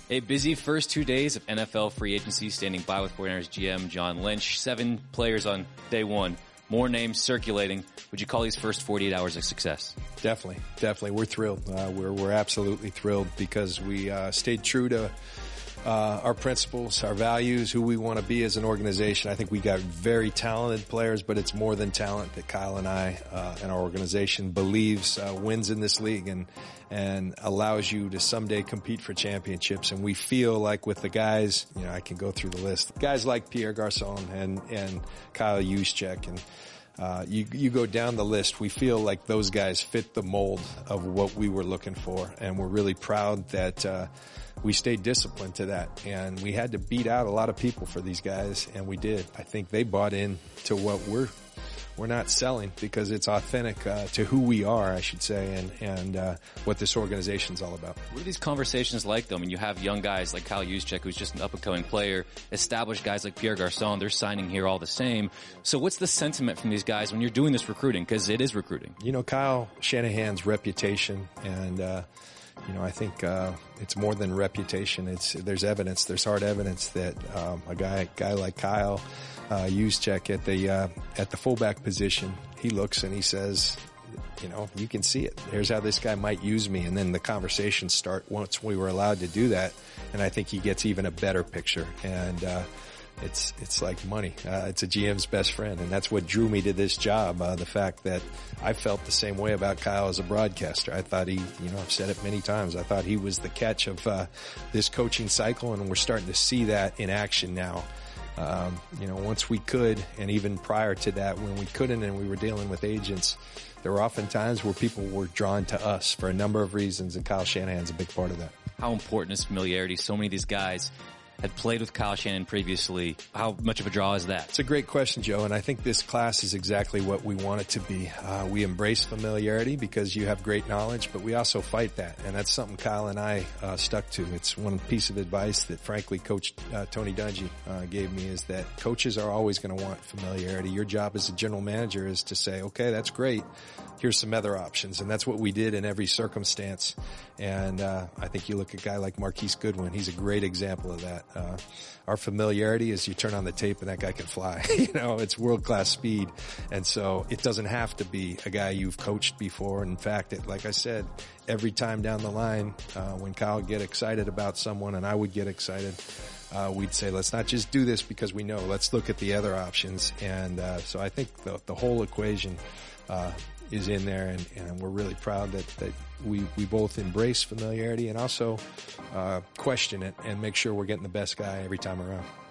A busy first 2 days of NFL free agency standing by with 49ers GM John Lynch. 7 players on day one. More names circulating. Would you call these first 48 hours a success? Definitely. We're thrilled. We're absolutely thrilled because we stayed true to our principles, our values, who we want to be as an organization. I think we got very talented players, but it's more than talent that Kyle and I and our organization believes wins in this league and allows you to someday compete for championships. And we feel like with the guys, I can go through the list. Guys like Pierre Garçon and Kyle Juszczyk and you go down the list, we feel like those guys fit the mold of what we were looking for. And we're really proud that we stayed disciplined to that. And we had to beat out a lot of people for these guys, and we did. I think they bought in to what we're not selling because it's authentic to who we are, I should say, and what this organization's all about. What are these conversations like, though? I mean, you have young guys like Kyle Juszczyk, who's just an up-and-coming player, established guys like Pierre Garçon, they're signing here all the same. So what's the sentiment from these guys when you're doing this recruiting? Because it is recruiting. Kyle Shanahan's reputation and I think it's more than reputation. There's evidence. There's hard evidence that a guy like Kyle Juszczyk at the fullback position, he looks and he says, you can see it. Here's how this guy might use me. And then the conversations start once we were allowed to do that. And I think he gets even a better picture. And it's like money. It's a GM's best friend. And that's what drew me to this job. The fact that I felt the same way about Kyle as a broadcaster. I thought I've said it many times. I thought he was the catch of, this coaching cycle. And we're starting to see that in action now. Once we could, and even prior to that, when we couldn't and we were dealing with agents, there were often times where people were drawn to us for a number of reasons. And Kyle Shanahan's a big part of that. How important is familiarity? So many of these guys had played with Kyle Shanahan previously. How much of a draw is that? It's a great question, Joe, and I think this class is exactly what we want it to be. We embrace familiarity because you have great knowledge, but we also fight that, and that's something Kyle and I stuck to. It's one piece of advice that, frankly, Coach Tony Dungy gave me is that coaches are always going to want familiarity. Your job as a general manager is to say, okay, that's great. Here's some other options, and that's what we did in every circumstance. And I think you look at a guy like Marquise Goodwin, he's a great example of that. Our familiarity is you turn on the tape and that guy can fly. It's world-class speed. And so it doesn't have to be a guy you've coached before. In fact, like I said, every time down the line, when Kyle would get excited about someone and I would get excited, we'd say, let's not just do this because we know. Let's look at the other options. And so I think the whole equation is in there, and we're really proud that we both embrace familiarity and also question it and make sure we're getting the best guy every time around.